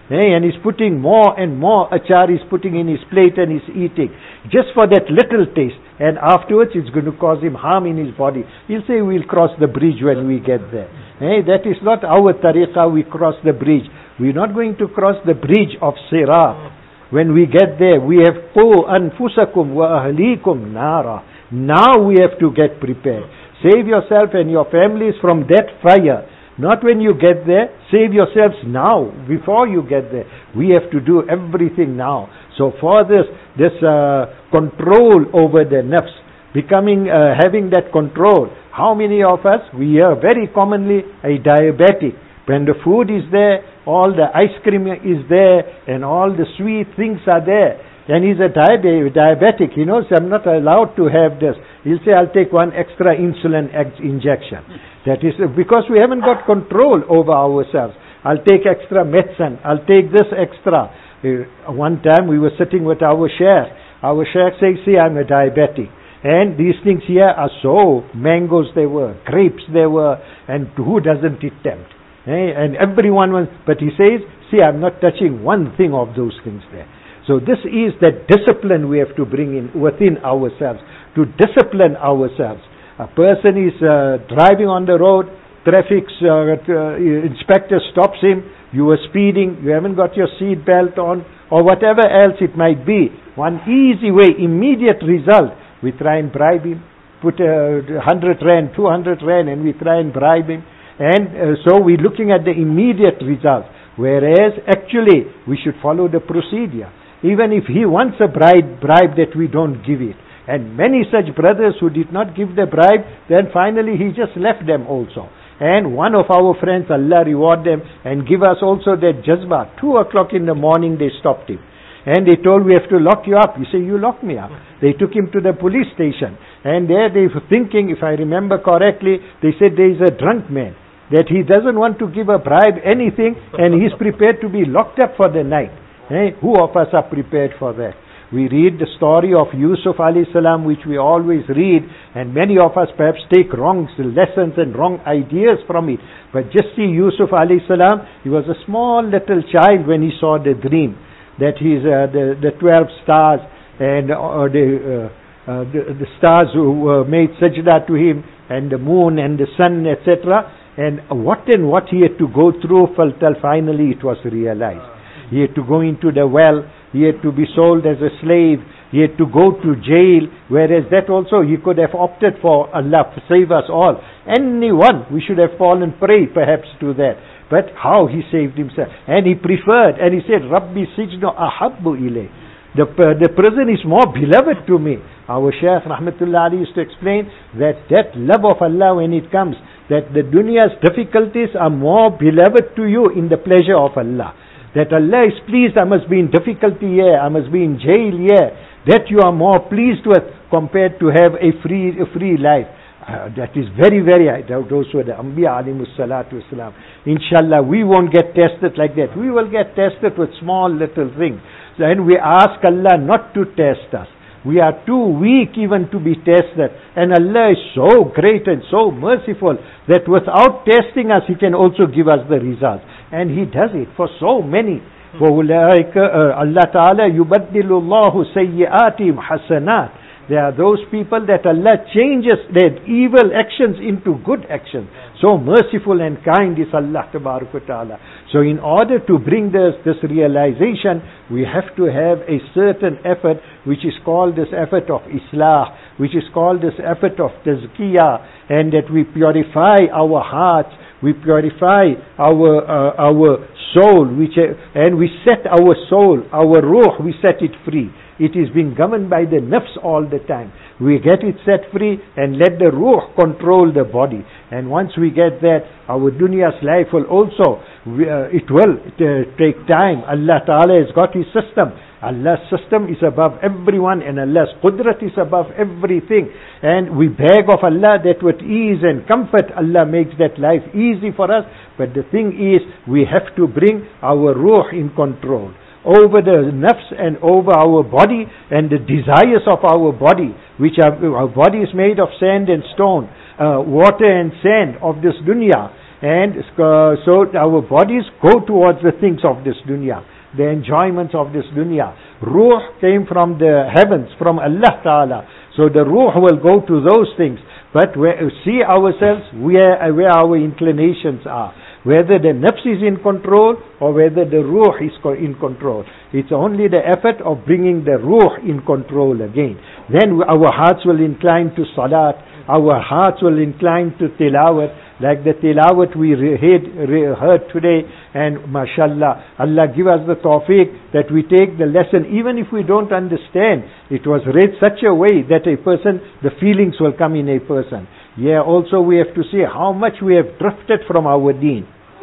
Hey, and he's putting more and more achar he's putting in his plate and he's eating. Just for that little taste. And afterwards it's going to cause him harm in his body. He'll say we'll cross the bridge when we get there. Hey, that is not our tariqah, we cross the bridge. We're not going to cross the bridge of Sirat. When we get there, we have qu anfusakum wa ahlikum nara. Now we have to get prepared. Save yourself and your families from that fire. Not when you get there. Save yourselves now, before you get there. We have to do everything now. So for this, this uh, control over the nafs, becoming, uh, having that control. How many of us, we are very commonly a diabetic. When the food is there, all the ice cream is there, and all the sweet things are there. And he's a diabetic, he knows I'm not allowed to have this. He'll say, I'll take one extra insulin injection. That is because we haven't got control over ourselves. I'll take extra medicine, I'll take this extra. Uh, one time we were sitting with our sheikh. Our sheikh says, see, I'm a diabetic. And these things here are so, mangoes there were, grapes there were, and who doesn't eat tempt? Eh? And everyone was, but he says, see, I'm not touching one thing of those things there. So this is that discipline we have to bring in within ourselves, to discipline ourselves. A person is uh, driving on the road, traffic uh, uh, inspector stops him, you were speeding, you haven't got your seat belt on, or whatever else it might be. One easy way, immediate result, we try and bribe him, put a hundred rand, two hundred rand, and we try and bribe him. And uh, so we're looking at the immediate result. Whereas actually we should follow the procedure. Even if he wants a bribe, bribe that we don't give it. And many such brothers who did not give the bribe, then finally he just left them also. And one of our friends, Allah reward them and give us also that jazba. Two o'clock in the morning they stopped him. And they told, we have to lock you up. He said, you lock me up. They took him to the police station. And there they were thinking, if I remember correctly, they said there is a drunk man. That he doesn't want to give a bribe, anything, and he's prepared to be locked up for the night. Hey, who of us are prepared for that? We read the story of Yusuf alayhi salam, which we always read, and many of us perhaps take wrong lessons and wrong ideas from it. But just see Yusuf alayhi salam, he was a small little child when he saw the dream, that he's uh, the, the twelve stars, and uh, the, uh, uh, the, the stars who uh, made sajda to him, and the moon and the sun, et cetera. And what and what he had to go through till finally it was realized. He had to go into the well, he had to be sold as a slave, he had to go to jail, whereas that also he could have opted for Allah, save us all. Anyone, we should have fallen prey perhaps to that. But how he saved himself. And he preferred, and he said, Rabbi sijnu ahabbu ilay. The, uh, the prison is more beloved to me. Our Shaykh Rahmatullah Ali used to explain that that love of Allah when it comes, that the dunya's difficulties are more beloved to you in the pleasure of Allah. That Allah is pleased, I must be in difficulty here, I must be in jail here. That you are more pleased with compared to have a free a free life. Uh, that is very, very high. Those were the Anbiya alayhimus salatu wasalam. Inshallah, we won't get tested like that. We will get tested with small little things. And we ask Allah not to test us. We are too weak even to be tested. And Allah is so great and so merciful that without testing us, He can also give us the results. And He does it for so many. فَأُولَٰئِكَ Allah Ta'ala يُبَدِّلُ اللَّهُ سَيِّئَاتِهِمْ حَسَنَاتٍ. There are those people that Allah changes their evil actions into good actions. So merciful and kind is Allah Ta'ala. So in order to bring this, this realization, we have to have a certain effort, which is called this effort of Islah, which is called this effort of Tazkiyah, and that we purify our hearts, we purify our uh, our soul, which uh, and we set our soul, our ruh, we set it free. It is being governed by the nafs all the time. We get it set free and let the ruh control the body. And once we get that, our dunya's life will also, uh, it will uh, take time. Allah Ta'ala has got His system. Allah's system is above everyone and Allah's qudrat is above everything. And we beg of Allah that with ease and comfort, Allah makes that life easy for us. But the thing is, we have to bring our ruh in control over the nafs and over our body and the desires of our body, which are, our body is made of sand and stone, uh, water and sand of this dunya. And uh, so our bodies go towards the things of this dunya, the enjoyments of this dunya. Ruh came from the heavens, from Allah Ta'ala. So the ruh will go to those things. But we see ourselves where, where our inclinations are. Whether the nafs is in control or whether the ruh is in control. It's only the effort of bringing the ruh in control again. Then our hearts will incline to salat. Our hearts will incline to tilawat. Like the tilawat we heard, heard today. And mashallah, Allah give us the tawfiq that we take the lesson. Even if we don't understand, it was read such a way that a person, the feelings will come in a person. Yeah, also we have to see how much we have drifted from our deen.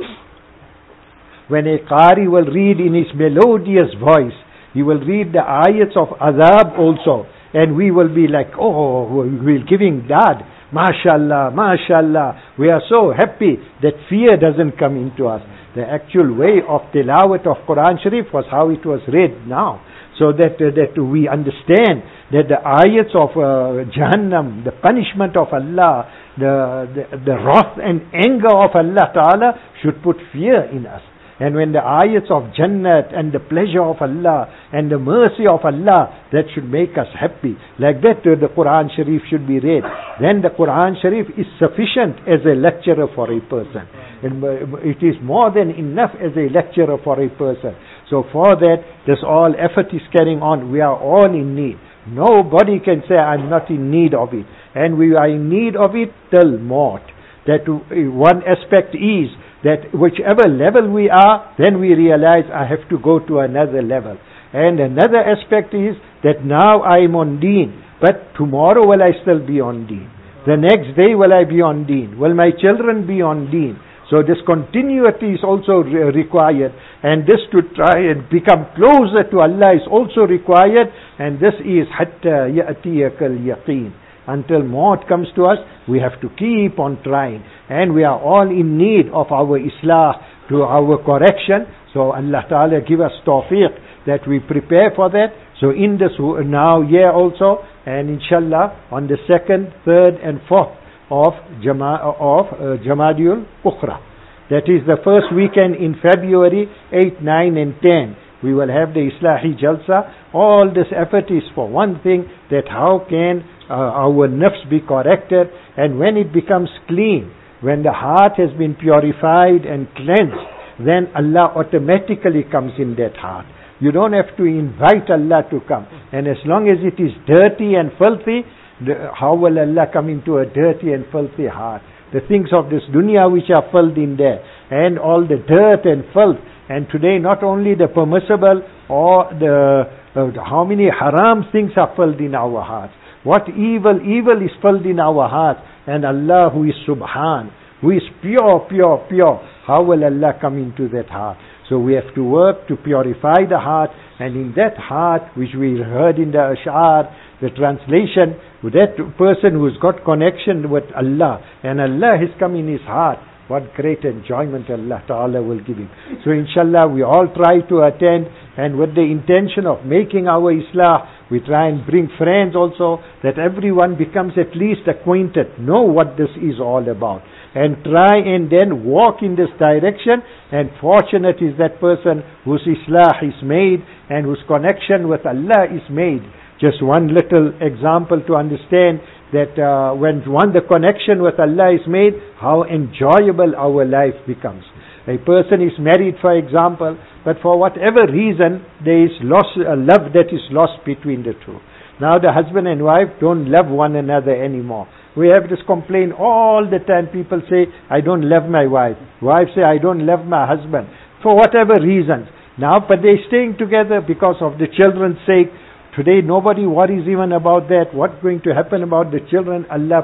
When a qari will read in his melodious voice, he will read the ayats of azab also. And we will be like, oh, we're giving dad. MashaAllah, MashaAllah. We are so happy that fear doesn't come into us. The actual way of tilawat of Quran Sharif was how it was read now. So that uh, that we understand that the ayats of uh, Jahannam, the punishment of Allah, the, the, the wrath and anger of Allah Ta'ala should put fear in us. And when the ayats of Jannat and the pleasure of Allah and the mercy of Allah, that should make us happy. Like that uh, the Quran Sharif should be read. Then the Quran Sharif is sufficient as a lecturer for a person. And uh, it is more than enough as a lecturer for a person. So for that, this all effort is carrying on. We are all in need. Nobody can say, I'm not in need of it. And we are in need of it till maut. That one aspect is that whichever level we are, then we realize I have to go to another level. And another aspect is that now I am on deen, but tomorrow will I still be on deen? The next day will I be on deen? Will my children be on deen? So this continuity is also re- required, and this to try and become closer to Allah is also required, and this is hatta ya'tiyakal yaqeen. Until maut comes to us, we have to keep on trying. And we are all in need of our islah, to our correction. So Allah Ta'ala give us tawfiq that we prepare for that. So in this now year also, and inshallah on the second, third and fourth of Jama of uh, Jamadiul Ukhra. That is the first weekend in February, eight, nine and ten. We will have the Islahi Jalsa. All this effort is for one thing, that how can uh, our nafs be corrected, and when it becomes clean, when the heart has been purified and cleansed, then Allah automatically comes in that heart. You don't have to invite Allah to come. And as long as it is dirty and filthy, the, how will Allah come into a dirty and filthy heart? The things of this dunya which are filled in there, and all the dirt and filth. And today not only the permissible or the uh, how many haram things are filled in our hearts. What evil, evil is filled in our hearts. And Allah who is Subhan, who is pure, pure, pure, how will Allah come into that heart? So we have to work to purify the heart, and in that heart, which we heard in the Ash'ar, the translation, that person who's got connection with Allah, and Allah has come in his heart, what great enjoyment Allah Ta'ala will give him. So inshallah we all try to attend, and with the intention of making our Islah, we try and bring friends also, that everyone becomes at least acquainted, know what this is all about, and try and then walk in this direction. And fortunate is that person whose Islah is made and whose connection with Allah is made. Just one little example to understand that uh, when one the connection with Allah is made, how enjoyable our life becomes. A person is married, for example, but for whatever reason there is loss, a love that is lost between the two. Now the husband and wife don't love one another anymore. We have this complaint all the time. People say, I don't love my wife. Wives say, I don't love my husband. For whatever reasons. Now, but they're staying together because of the children's sake. Today nobody worries even about that. What's going to happen about the children? Allah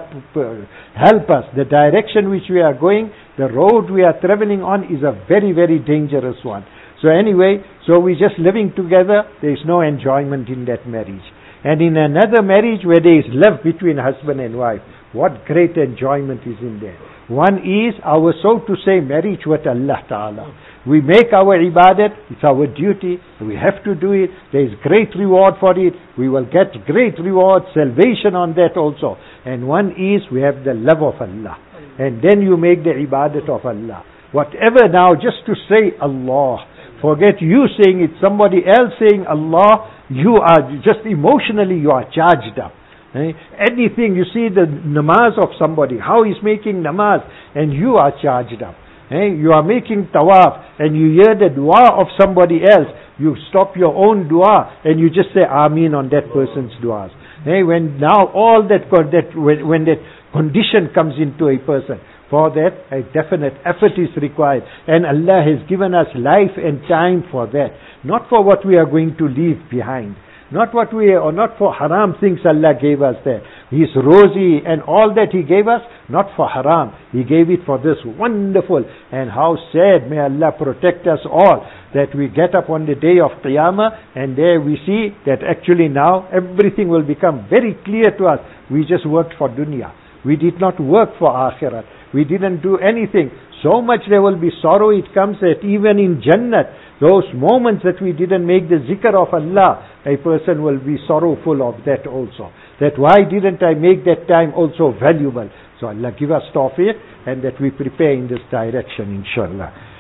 help us. The direction which we are going, the road we are traveling on is a very, very dangerous one. So anyway, so we're just living together. There is no enjoyment in that marriage. And in another marriage where there is love between husband and wife, what great enjoyment is in there. One is our, so to say, marriage with Allah Ta'ala. We make our ibadat, it's our duty, we have to do it, there is great reward for it, we will get great reward, salvation on that also. And one is we have the love of Allah. and then you make the ibadat of Allah. Whatever now, just to say Allah. Forget you saying it, somebody else saying Allah, you are just emotionally, you are charged up. Eh? Anything, you see the namaz of somebody, how he's making namaz, and you are charged up. Eh? You are making tawaf, and you hear the dua of somebody else, you stop your own dua, and you just say Ameen on that person's duas. Eh? When now all that, that when, when that condition comes into a person, for that, a definite effort is required. And Allah has given us life and time for that. Not for what we are going to leave behind. Not what we are, or not for haram things Allah gave us there. His rosy and all that He gave us, not for haram. He gave it for this wonderful. And how sad, may Allah protect us all, that we get up on the day of Qiyamah, and there we see that actually now everything will become very clear to us. We just worked for dunya. We did not work for akhirat. We didn't do anything. So much there will be sorrow, it comes that even in Jannat, those moments that we didn't make the zikr of Allah, a person will be sorrowful of that also. That why didn't I make that time also valuable? So Allah give us tawfiq, and that we prepare in this direction, inshallah.